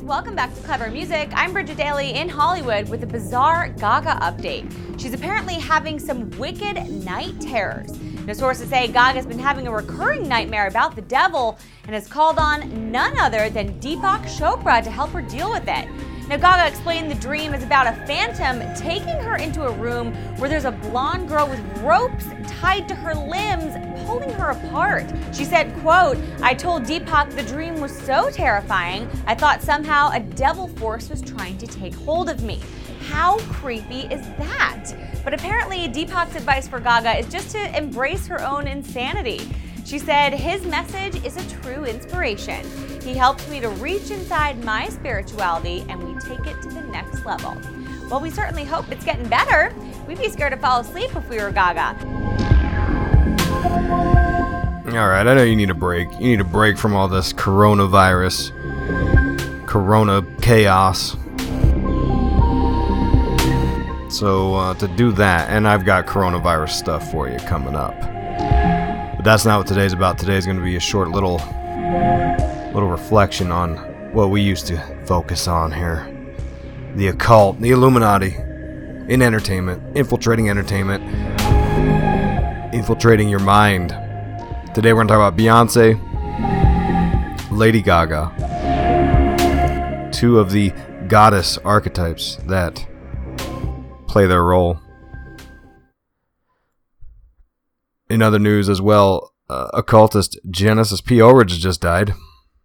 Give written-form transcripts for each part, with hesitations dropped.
welcome back to Clever Music. I'm Bridget Daly in Hollywood with a bizarre Gaga update. She's apparently having some wicked night terrors. Now, sources say Gaga's been having a recurring nightmare about the devil and has called on none other than Deepak Chopra to help her deal with it. Now, Gaga explained the dream is about a phantom taking her into a room where there's a blonde girl with ropes tied to her limbs, pulling her apart. She said, quote, "I told Deepak the dream was so terrifying, I thought somehow a devil force was trying to take hold of me." How creepy is that? But apparently, Deepak's advice for Gaga is just to embrace her own insanity. She said, "His message is a true inspiration. He helps me to reach inside my spirituality and we take it to the next level." Well, we certainly hope it's getting better. We'd be scared to fall asleep if we were Gaga. All right, I know you need a break. You need a break from all this coronavirus, corona chaos. So to do that, and I've got coronavirus stuff for you coming up. But that's not what today's about. Today's going to be a short little reflection on what we used to focus on here. The occult, the Illuminati, in entertainment, infiltrating your mind. Today we're going to talk about Beyonce, Lady Gaga, two of the goddess archetypes that play their role. In other news as well, occultist Genesis P. Overage just died.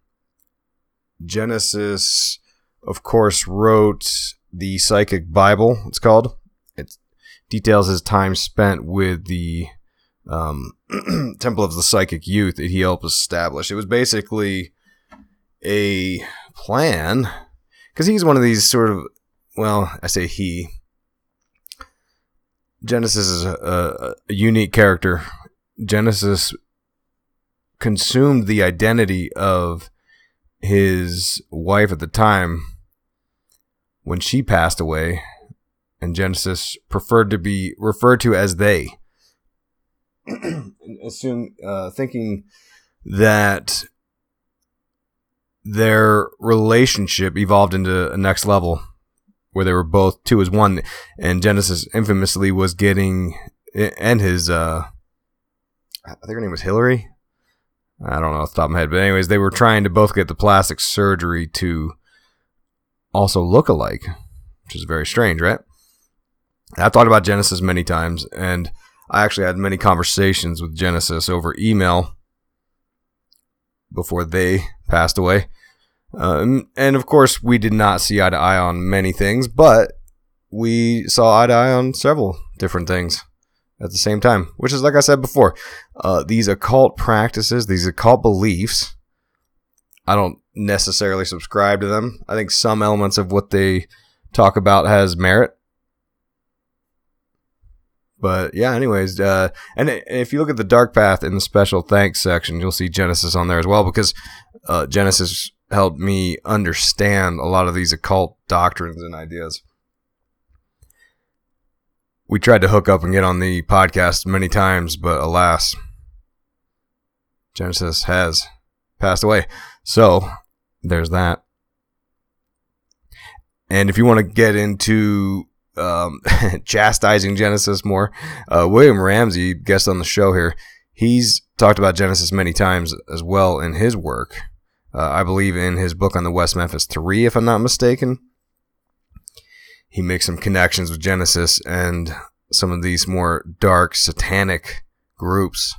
Genesis, of course, wrote the Psychic Bible, it's called. It details his time spent with the Temple of the Psychic Youth that he helped establish. It was basically a plan, because he's one of these sort of, well, I say he. Genesis is a unique character. Genesis consumed the identity of his wife at the time when she passed away, and Genesis preferred to be referred to as they. Thinking that their relationship evolved into a next level where they were both two as one, and Genesis infamously was getting, and his, I think her name was Hillary. I don't know off the top of my head, but anyways, they were trying to both get the plastic surgery to also look alike, which is very strange, right? I've talked about Genesis many times, and I actually had many conversations with Genesis over email before they passed away. And of course, we did not see eye to eye on many things, but we saw eye to eye on several different things at the same time, which is, like I said before, these occult practices, these occult beliefs, I don't necessarily subscribe to them. I think some elements of what they talk about has merit. But yeah, anyways, and if you look at the Dark Path in the special thanks section, you'll see Genesis on there as well, because Genesis helped me understand a lot of these occult doctrines and ideas. We tried to hook up and get on the podcast many times, but alas, Genesis has passed away. So there's that. And if you want to get into chastising Genesis more, William Ramsey, guest on the show here, he's talked about Genesis many times as well in his work. I believe in his book on the West Memphis 3, if I'm not mistaken. He makes some connections with Genesis and some of these more dark, satanic groups.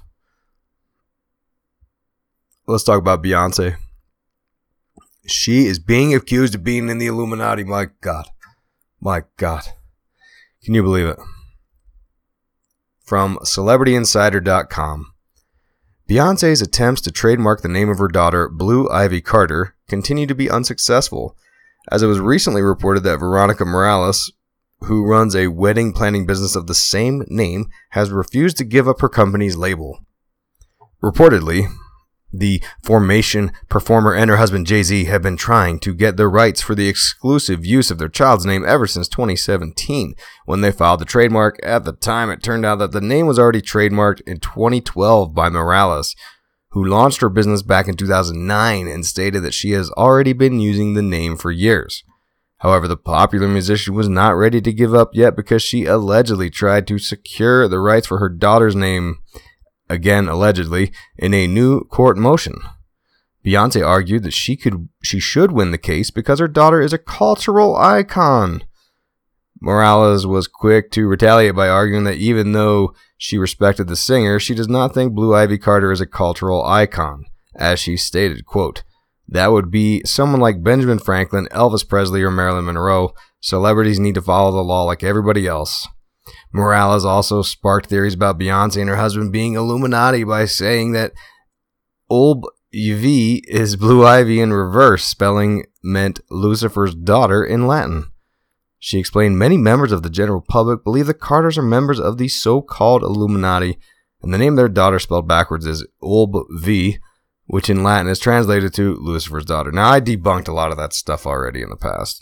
Let's talk about Beyonce. She is being accused of being in the Illuminati. My God. My God. Can you believe it? From CelebrityInsider.com. Beyonce's attempts to trademark the name of her daughter, Blue Ivy Carter, continue to be unsuccessful, as it was recently reported that Veronica Morales, who runs a wedding planning business of the same name, has refused to give up her company's label. Reportedly, the Formation performer and her husband Jay-Z have been trying to get the rights for the exclusive use of their child's name ever since 2017, when they filed the trademark. At the time, it turned out that the name was already trademarked in 2012 by Morales, who launched her business back in 2009 and stated that she has already been using the name for years. However, the popular musician was not ready to give up yet because she allegedly tried to secure the rights for her daughter's name, again allegedly, in a new court motion. Beyonce argued that she should win the case because her daughter is a cultural icon. Morales was quick to retaliate by arguing that even though she respected the singer, she does not think Blue Ivy Carter is a cultural icon. As she stated, quote, "That would be someone like Benjamin Franklin, Elvis Presley, or Marilyn Monroe. Celebrities need to follow the law like everybody else." Morales also sparked theories about Beyonce and her husband being Illuminati by saying that Olb V is Blue Ivy in reverse, spelling meant Lucifer's daughter in Latin. She explained many members of the general public believe the Carters are members of the so-called Illuminati, and the name of their daughter spelled backwards is Olb V, which in Latin is translated to Lucifer's daughter. Now, I debunked a lot of that stuff already in the past.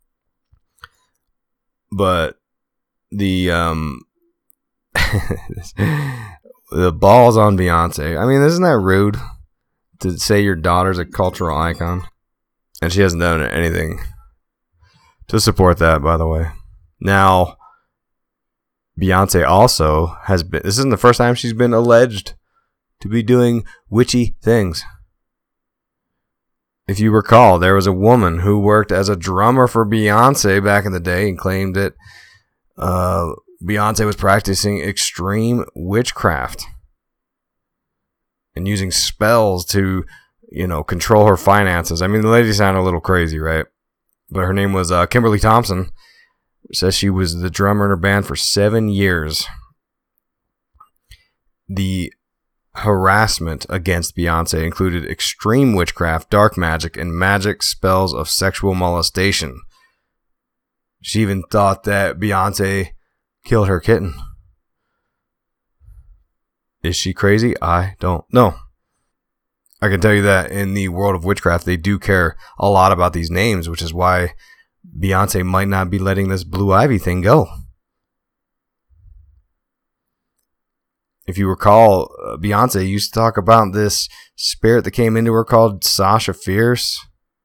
But the the balls on Beyonce. I mean, isn't that rude to say your daughter's a cultural icon? And she hasn't done anything to support that, by the way. Now, Beyonce also has been, this isn't the first time she's been alleged to be doing witchy things. If you recall, there was a woman who worked as a drummer for Beyonce back in the day and claimed that Beyonce was practicing extreme witchcraft and using spells to, control her finances. I mean, the lady sounded a little crazy, right? But her name was Kimberly Thompson. Says she was the drummer in her band for 7 years. The harassment against Beyonce included extreme witchcraft, dark magic, and magic spells of sexual molestation. She even thought that Beyonce killed her kitten. Is she crazy? I don't know. I can tell you that in the world of witchcraft, they do care a lot about these names, which is why Beyonce might not be letting this Blue Ivy thing go. If you recall, Beyonce used to talk about this spirit that came into her called Sasha Fierce.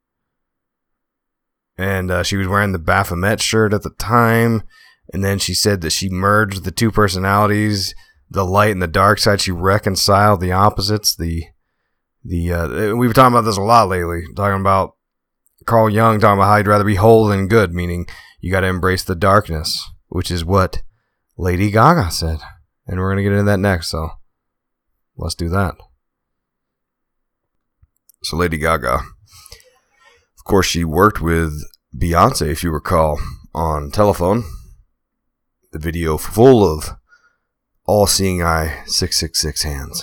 And she was wearing the Baphomet shirt at the time. And then she said that she merged the two personalities, the light and the dark side. She reconciled the opposites. We've been talking about this a lot lately. Talking about Carl Jung, talking about how you'd rather be whole than good, meaning you got to embrace the darkness, which is what Lady Gaga said. And we're going to get into that next, so let's do that. So Lady Gaga, of course, she worked with Beyonce, if you recall, on Telephone. The video full of all-seeing eye 666 hands.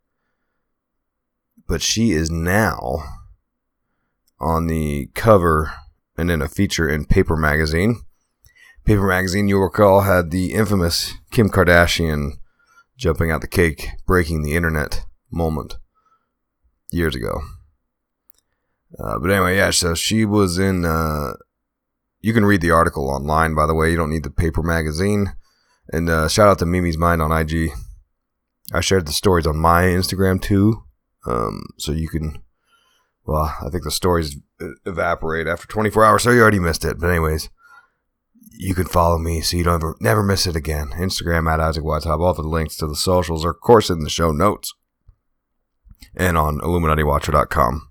But she is now on the cover and in a feature in Paper Magazine. Paper Magazine, you'll recall, had the infamous Kim Kardashian jumping out the cake, breaking the internet moment years ago. But anyway, yeah, so she was in... you can read the article online, by the way. You don't need the Paper Magazine. And shout out to Mimi's Mind on IG. I shared the stories on my Instagram, too. So you can... Well, I think the stories evaporate after 24 hours, so you already missed it. But anyways... You can follow me so you don't never miss it again. Instagram at Isaac Wattop. All the links to the socials are, of course, in the show notes. And on IlluminatiWatcher.com.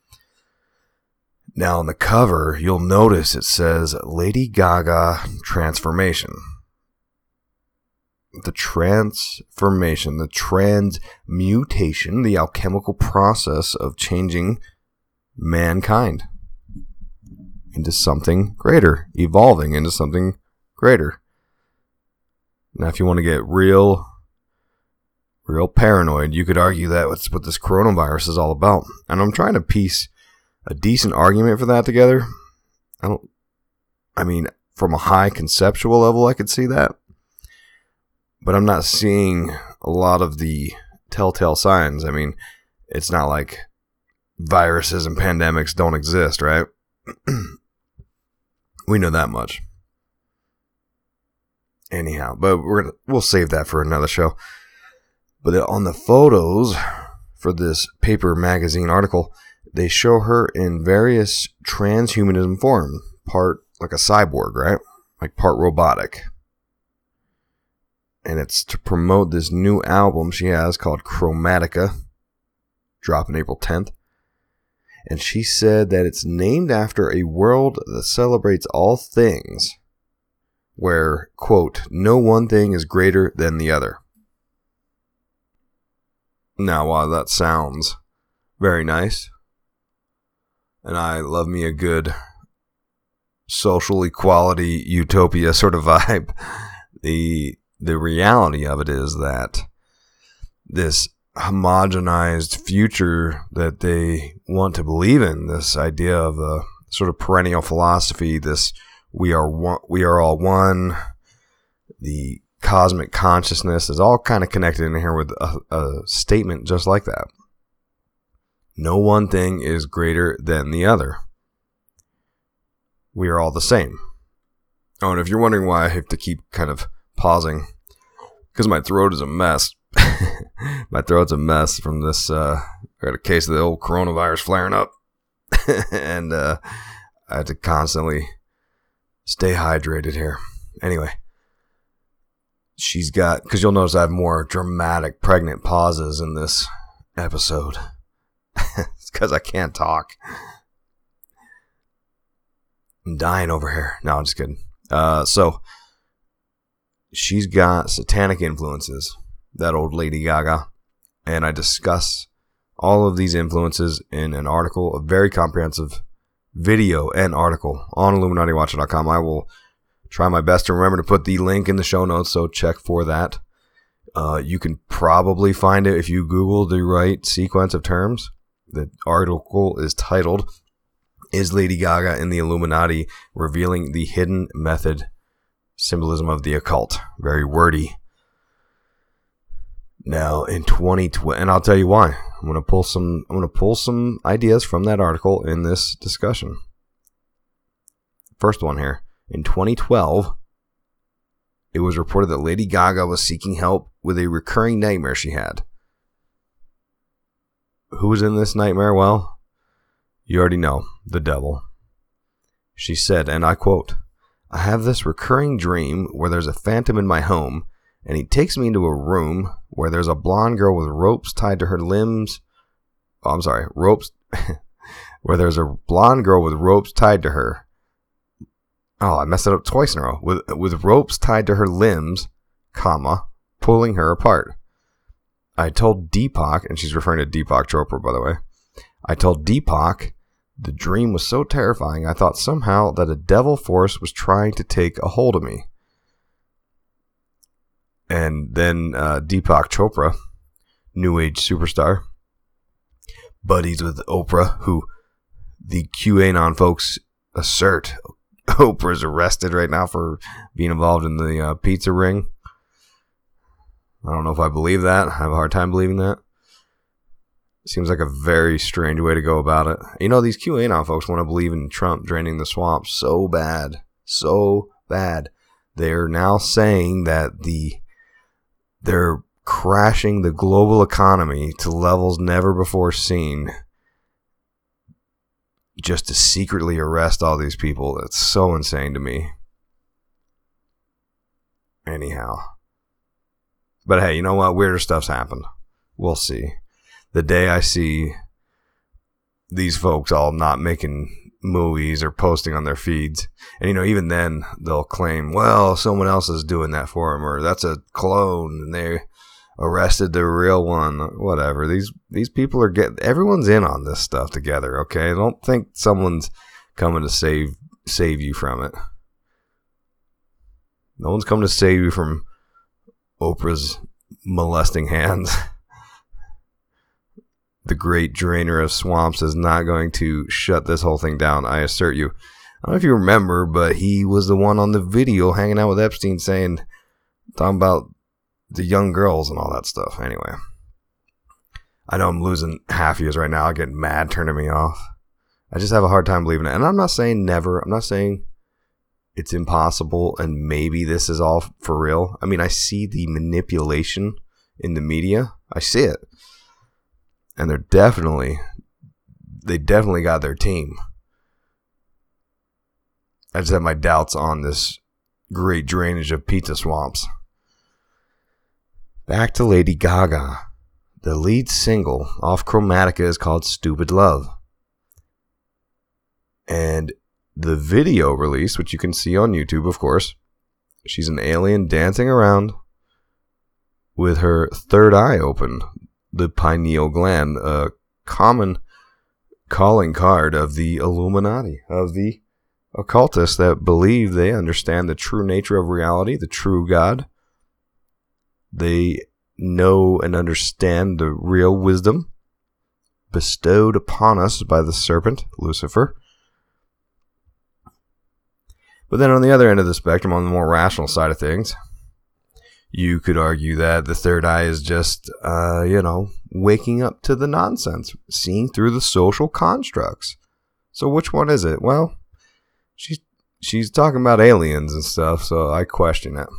Now, on the cover, you'll notice it says Lady Gaga Transformation. The transformation, the transmutation, the alchemical process of changing mankind into something greater, evolving into something greater. Now, if you want to get real paranoid, you could argue that that's what this coronavirus is all about. And I'm trying to piece a decent argument for that together. I mean, from a high conceptual level, I could see that. But I'm not seeing a lot of the telltale signs. I mean, it's not like viruses and pandemics don't exist, right? We know that much. Anyhow, but we'll save that for another show. But on the photos for this paper magazine article, they show her in various transhumanism form, part like a cyborg, right? Like part robotic. And it's to promote this new album she has called Chromatica, dropping April 10th. And she said that it's named after a world that celebrates all things, where, quote, no one thing is greater than the other. Now, while that sounds very nice, and I love me a good social equality utopia sort of vibe, the reality of it is that this homogenized future that they want to believe in, this idea of a sort of perennial philosophy, this we are all one, the cosmic consciousness is all kind of connected in here with a statement just like that. No one thing is greater than the other. We are all the same. Oh, and if you're wondering why I have to keep kind of pausing, because my throat is a mess. My throat's a mess from this. I got a case of the old coronavirus flaring up. And I had to constantly stay hydrated here. Anyway, she's got, because you'll notice I have more dramatic pregnant pauses in this episode. It's because I can't talk. I'm dying over here. No, I'm just kidding. So she's got satanic influences, that old Lady Gaga, and I discuss all of these influences in an article, a very comprehensive video and article on IlluminatiWatcher.com. I will try my best to remember to put the link in the show notes, so check for that. You can probably find it if you Google the right sequence of terms. The article is titled, "Is Lady Gaga in the Illuminati? Revealing the Hidden Method Symbolism of the Occult." Very wordy. Now in 2020, and I'll tell you why. I'm going to pull some ideas from that article in this discussion. First one here. In 2012, it was reported that Lady Gaga was seeking help with a recurring nightmare she had. Who was in this nightmare? Well, you already know, the devil. She said, and I quote, "I have this recurring dream where there's a phantom in my home, and he takes me into a room where there's a blonde girl with ropes tied to her limbs. Ropes. Where there's a blonde girl with ropes tied to her. Oh, I messed it up twice in a row. With ropes tied to her limbs, comma, pulling her apart. I told Deepak," and she's referring to Deepak Chopra, by the way. "I told Deepak the dream was so terrifying I thought somehow that a devil force was trying to take a hold of me." And then Deepak Chopra, New Age superstar, buddies with Oprah, who the QAnon folks assert Oprah's arrested right now for being involved in the pizza ring. I don't know if I believe that. I have a hard time believing that. Seems like a very strange way to go about it. You know, these QAnon folks want to believe in Trump draining the swamp so bad. So bad. They're now saying that they're crashing the global economy to levels never before seen just to secretly arrest all these people. That's so insane to me. Anyhow. But hey, you know what? Weirder stuff's happened. We'll see. The day I see these folks all not making movies or posting on their feeds, and even then they'll claim, well, someone else is doing that for them, or that's a clone and they arrested the real one. Whatever. These people are everyone's in on this stuff together. Okay, don't think someone's coming to save you from it. No one's coming to save you from Oprah's molesting hands. The great drainer of swamps is not going to shut this whole thing down, I assert you. I don't know if you remember, but he was the one on the video hanging out with Epstein talking about the young girls and all that stuff. Anyway, I know I'm losing half years right now. I get mad turning me off. I just have a hard time believing it. And I'm not saying never. I'm not saying it's impossible and maybe this is all for real. I mean, I see the manipulation in the media. I see it. And they definitely got their team. I just have my doubts on this great drainage of pizza swamps. Back to Lady Gaga. The lead single off Chromatica is called Stupid Love. And the video release, which you can see on YouTube, of course, she's an alien dancing around with her third eye open, the pineal gland, a common calling card of the Illuminati, of the occultists that believe they understand the true nature of reality, the true God. They know and understand the real wisdom bestowed upon us by the serpent, Lucifer. But then on the other end of the spectrum, on the more rational side of things, you could argue that the third eye is just, waking up to the nonsense, seeing through the social constructs. So which one is it? Well, she's talking about aliens and stuff, so I question it.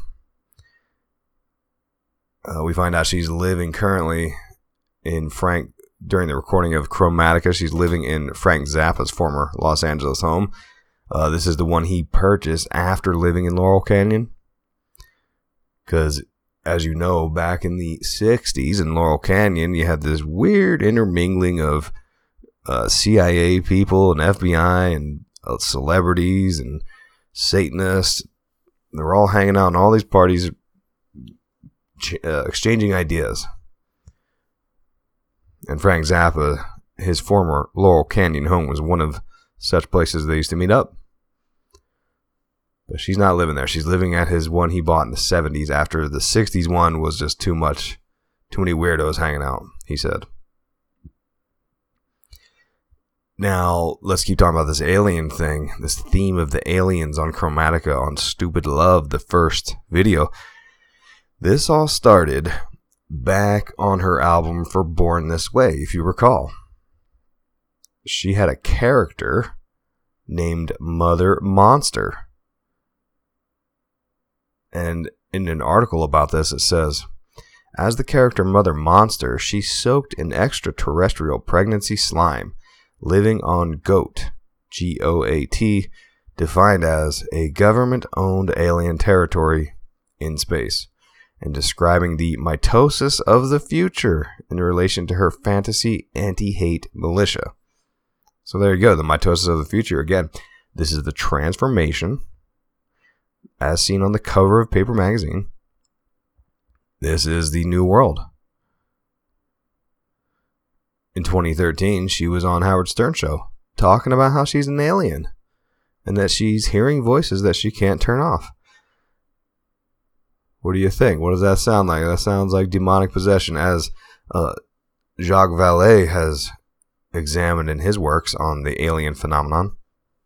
We find out she's living currently during the recording of Chromatica, she's living in Frank Zappa's former Los Angeles home. This is the one he purchased after living in Laurel Canyon. Because, as you know, back in the 60s in Laurel Canyon, you had this weird intermingling of CIA people and FBI and celebrities and Satanists. They were all hanging out in all these parties, exchanging ideas. And Frank Zappa, his former Laurel Canyon home, was one of such places they used to meet up. But she's not living there. She's living at his one he bought in the 70s after the 60s one was just too many weirdos hanging out, he said. Now, let's keep talking about this alien thing, this theme of the aliens on Chromatica on Stupid Love, the first video. This all started back on her album for Born This Way, if you recall. She had a character named Mother Monster. And in an article about this, it says, as the character Mother Monster, she soaked in extraterrestrial pregnancy slime, living on GOAT, G-O-A-T, defined as a government-owned alien territory in space, and describing the mitosis of the future in relation to her fantasy anti-hate militia. So there you go, the mitosis of the future. Again, this is the transformation as seen on the cover of Paper Magazine. This is the new world. In 2013, she was on Howard Stern show talking about how she's an alien and that she's hearing voices that she can't turn off. What do you think? What does that sound like? That sounds like demonic possession, as Jacques Vallée has examined in his works on the alien phenomenon.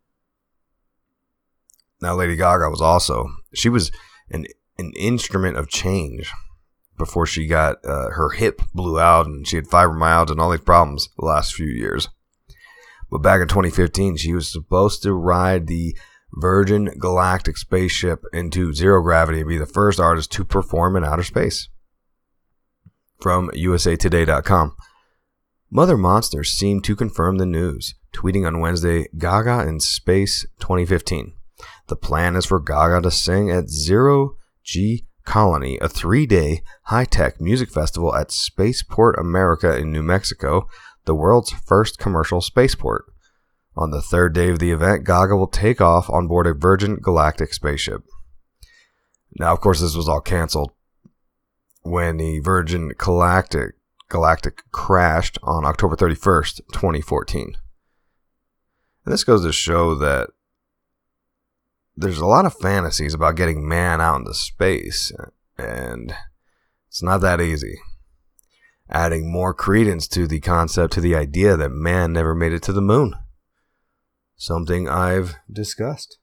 Now, Lady Gaga she was an instrument of change before she got her hip blew out and she had fibromyalgia and all these problems the last few years. But back in 2015, she was supposed to ride the Virgin Galactic spaceship into zero gravity and be the first artist to perform in outer space. From usatoday.com. Mother Monster seemed to confirm the news, tweeting on Wednesday, Gaga in Space 2015. The plan is for Gaga to sing at Zero G Colony, a 3-day high-tech music festival at Spaceport America in New Mexico, the world's first commercial spaceport. On the third day of the event, Gaga will take off on board a Virgin Galactic spaceship. Now, of course, this was all canceled when the Virgin Galactic crashed on October 31st, 2014. And this goes to show that there's a lot of fantasies about getting man out into space, and it's not that easy. Adding more credence to the concept, to the idea that man never made it to the moon. Something I've discussed.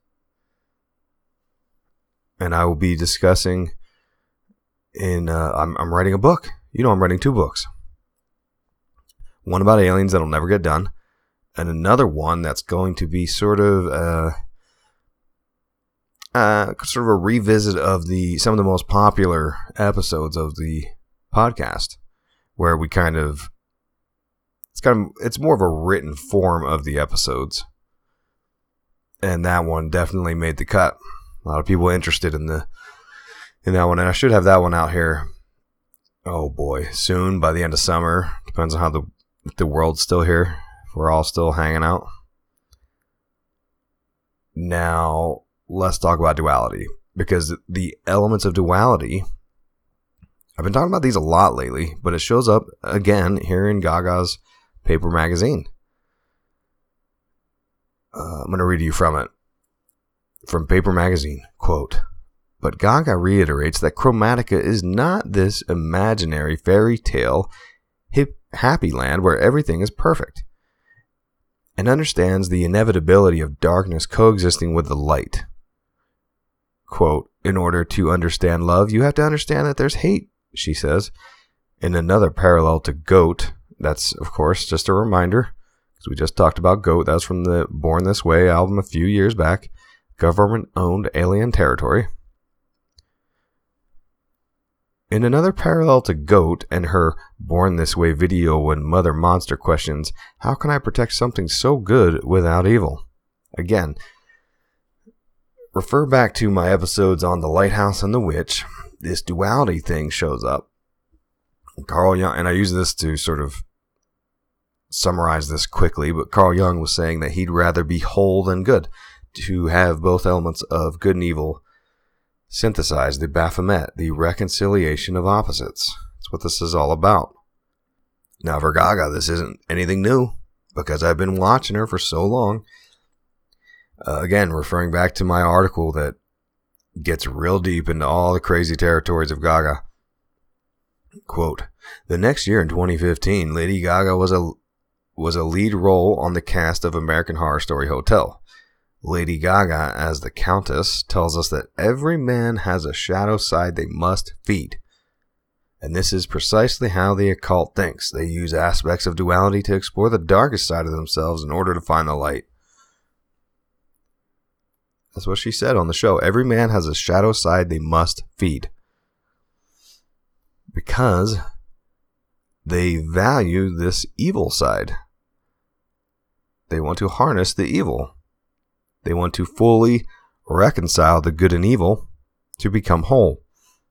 And I will be discussing I'm writing a book. I'm writing 2 books. One about aliens that'll never get done, and another one that's going to be sort of a revisit of some of the most popular episodes of the podcast, where we kind of it's more of a written form of the episodes. And that one definitely made the cut. A lot of people interested in that one, and I should have that one out here. Oh boy, soon, by the end of summer. Depends on how the world's still here. If we're all still hanging out. Now, let's talk about duality, because the elements of duality, I've been talking about these a lot lately, but it shows up again here in Gaga's Paper magazine. I'm going to read you from it. From Paper magazine, quote, "But Gaga reiterates that Chromatica is not this imaginary fairy tale happy land where everything is perfect, and understands the inevitability of darkness coexisting with the light. Quote, in order to understand love, you have to understand that there's hate, she says. In another parallel to Goat, that's, of course, just a reminder, because we just talked about Goat. That was from the Born This Way album a few years back. Government-owned alien territory. In another parallel to Goat and her Born This Way video when Mother Monster questions, how can I protect something so good without evil? Again, refer back to my episodes on The Lighthouse and the Witch. This duality thing shows up. Carl Jung, and I use this to sort of summarize this quickly, but Carl Jung was saying that he'd rather be whole than good, to have both elements of good and evil synthesized, the Baphomet, the reconciliation of opposites. That's what this is all about. Now for Gaga, this isn't anything new, because I've been watching her for so long. Again, referring back to my article that gets real deep into all the crazy territories of Gaga. Quote, the next year in 2015, Lady Gaga was a lead role on the cast of American Horror Story Hotel. Lady Gaga, as the Countess, tells us that every man has a shadow side they must feed. And this is precisely how the occult thinks. They use aspects of duality to explore the darkest side of themselves in order to find the light. That's what she said on the show. Every man has a shadow side they must feed. Because they value this evil side. They want to harness the evil. They want to fully reconcile the good and evil to become whole.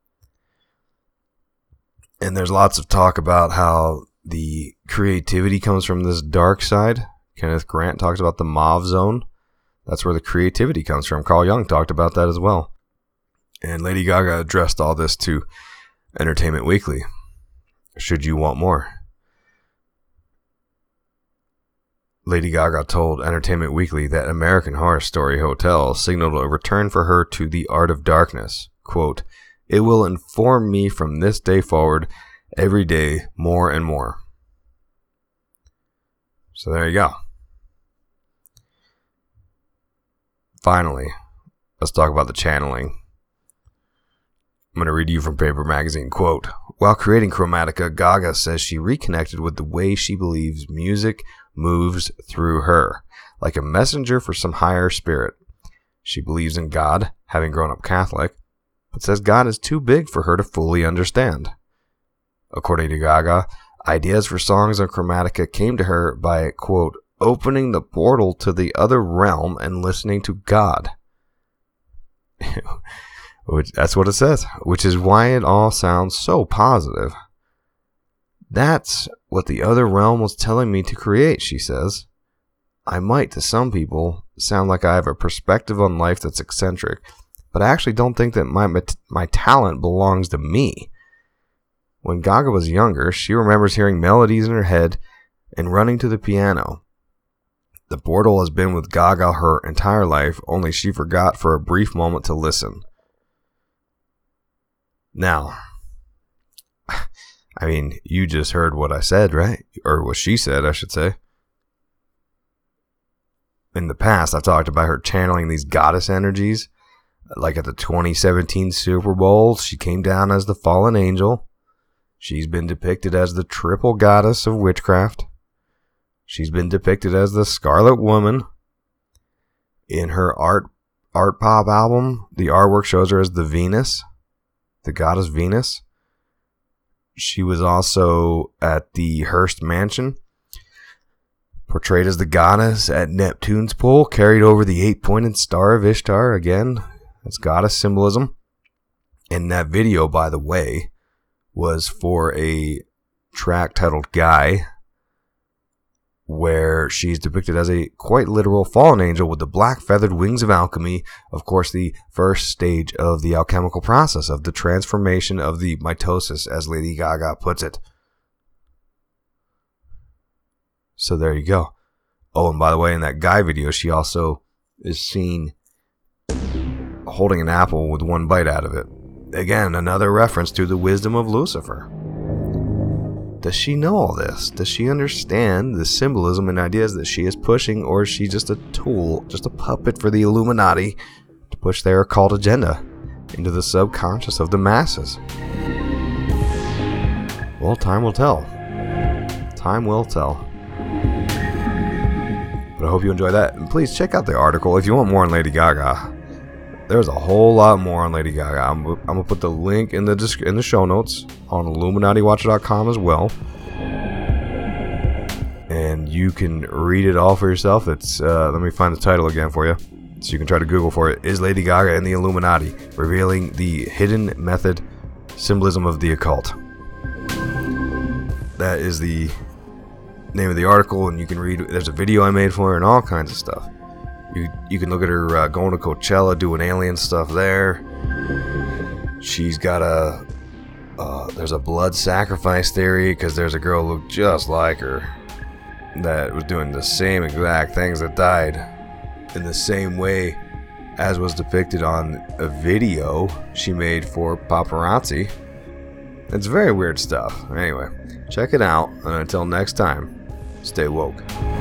And there's lots of talk about how the creativity comes from this dark side. Kenneth Grant talks about the Mauve Zone. That's where the creativity comes from. Carl Jung talked about that as well. And Lady Gaga addressed all this to Entertainment Weekly. Should you want more? Lady Gaga told Entertainment Weekly that American Horror Story Hotel signaled a return for her to the art of darkness. Quote, it will inform me from this day forward every day more and more. So there you go. Finally, let's talk about the channeling. I'm going to read you from Paper Magazine. Quote, while creating Chromatica, Gaga says she reconnected with the way she believes music moves through her, like a messenger for some higher spirit. She believes in God, having grown up Catholic, but says God is too big for her to fully understand. According to Gaga, ideas for songs on Chromatica came to her by, quote, opening the portal to the other realm and listening to God. That's what it says, which is why it all sounds so positive. That's what the other realm was telling me to create, she says. I might, to some people, sound like I have a perspective on life that's eccentric, but I actually don't think that my talent belongs to me. When Gaga was younger, she remembers hearing melodies in her head and running to the piano. The portal has been with Gaga her entire life, only she forgot for a brief moment to listen. Now, I mean, you just heard what I said, right? Or what she said, I should say. In the past, I talked about her channeling these goddess energies. Like at the 2017 Super Bowl, she came down as the fallen angel. She's been depicted as the triple goddess of witchcraft. She's been depicted as the Scarlet Woman. In her art pop album, the artwork shows her as the Venus, the goddess Venus. She was also at the Hearst Mansion. portrayed as the goddess at Neptune's pole, carried over the 8-pointed star of Ishtar. Again, that's goddess symbolism. And that video, by the way, was for a track titled Guy, where she's depicted as a quite literal fallen angel with the black feathered wings of alchemy. Of course, the first stage of the alchemical process of the transformation of the mitosis, as Lady Gaga puts it. So there you go. Oh, and by the way, in that Guy video, she also is seen holding an apple with one bite out of it. Again, another reference to the wisdom of Lucifer. Does she know all this? Does she understand the symbolism and ideas that she is pushing, or is she just a tool, just a puppet for the Illuminati to push their occult agenda into the subconscious of the masses? Well, time will tell. Time will tell. But I hope you enjoy that. And please check out the article if you want more on Lady Gaga. There's a whole lot more on Lady Gaga. I'm going to put the link in the show notes on IlluminatiWatcher.com as well. And you can read it all for yourself. It's let me find the title again for you, so you can try to Google for it. Is Lady Gaga in the Illuminati? Revealing the hidden method symbolism of the occult. That is the name of the article, and you can read. There's a video I made for her and all kinds of stuff. You can look at her going to Coachella, doing alien stuff there. She's got there's a blood sacrifice theory, because there's a girl who looked just like her that was doing the same exact things, that died in the same way as was depicted on a video she made for paparazzi. It's very weird stuff. Anyway, check it out, and until next time, stay woke.